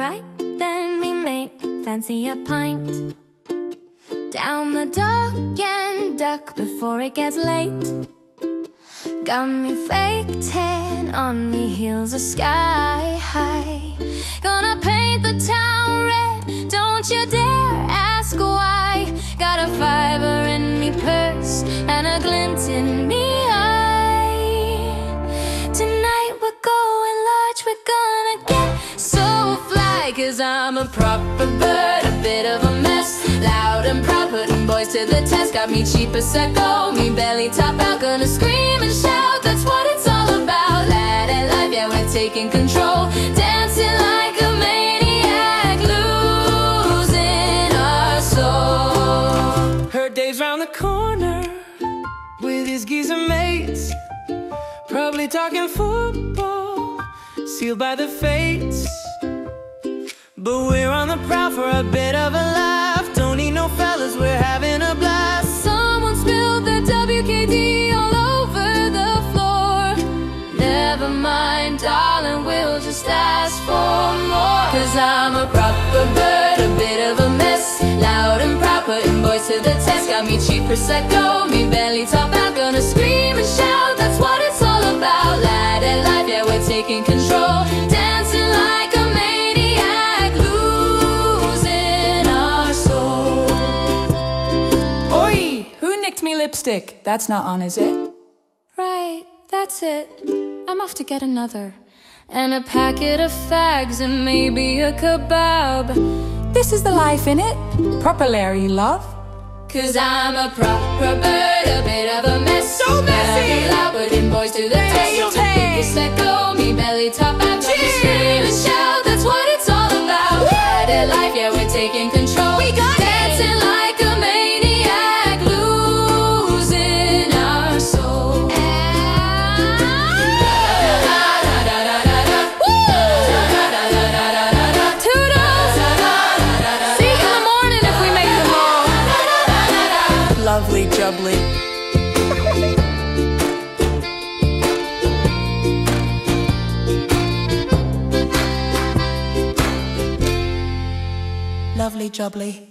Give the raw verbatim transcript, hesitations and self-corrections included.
right, then we make fancy a pint. Down the dock and duck before it gets late. Got me fake tan on me heels are sky high. Gonna paint the town red, don't you dare ask why. Got a fiver in me purse and a glint in me eye. Tonight we're going large, we're gonna get so fly. Cause I'm a proper bird, a bit of a mess, loud and proud, putting boys to the test. Got me cheap as I go, me belly top out, gonna scream and shout, that's what it's all about. Lad and life, yeah, we're taking control, dancing like a maniac, losing our soul. Her days round the corner with his geezer mates, probably talking football, sealed by the fates. But we're on the prowl for a bit of a laugh. Don't need no fellas, we're having a blast. Someone spilled their W K D all over the floor. Never mind, darling, we'll just ask for more. Cause I'm a proper bird, a bit of a mess, loud and proud, putting boys to the test. Got me cheap Prosecco, me belly top out, gonna scream and shout, that's what it's all about. Lad and life, yeah, we're taking control, dancing like a maniac, losing our soul. Oi! Who nicked me lipstick? That's not on, is it? Right, that's it. I'm off to get another. And a packet of fags and maybe a kebab. This is the life, innit? Proper Larry, love. Cause I'm a proper bird, a bit of a mess, So messy. loud, putting boys to the test. hey. Prosecco, me belly top out, gonna scream and shout, that's what it's all about. Ride at life, yeah, we're taking control. We got it. Dancing like a maniac, losing our soul. Toodles! See you in the morning if we make them all. Lovely jubbly. Lovely jubbly.